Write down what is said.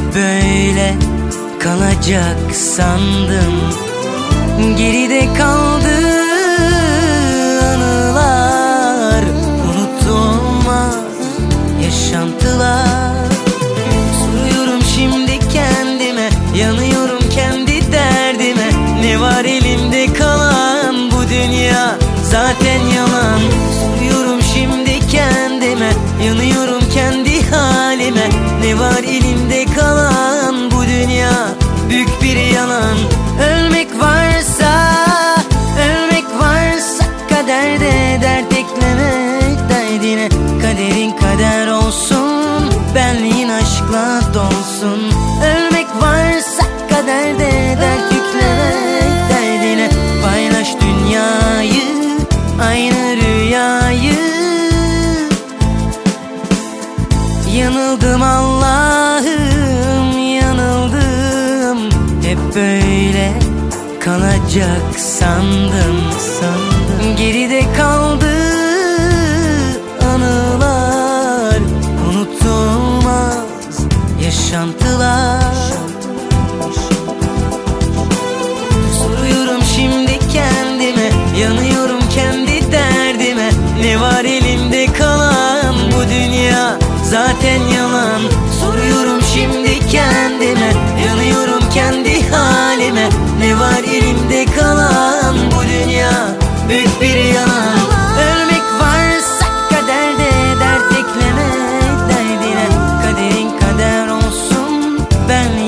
böyle kalacak sandım. Geride kaldı anılar, unutulmaz yaşantılar. Soruyorum şimdi kendime, yanıyorum kendi derdime. Ne var elimde kalan, bu dünya zaten yalan. Soruyorum şimdi kendime, yanıyorum kendi halime. Ne var elimde kalan, bu dünya büyük bir yalan. Ölmek varsa kaderde dert eklemek derdine. Kaderin kader olsun, benliğin aşkla dolsun. Ölmek varsa kaderde dert yüklemek derdine. Paylaş dünyayı, aynı rüyayı. Yanıldım Allah'ım, yanıldım. Hep böyle kalacak sandım. Geride kaldı anılar, unutulmaz yaşantılar. Soruyorum şimdi kendime, yanıyorum kendi derdime. Ne var elimde kalan, bu dünya zaten yalan. Soruyorum şimdi kendime, yanıyorum kendi halime. Ne var elimde kalan, bu dünya büyük bir yalan. Ölmek varsa kaderde dert eklemek derdine. Kaderin kader olsun, ben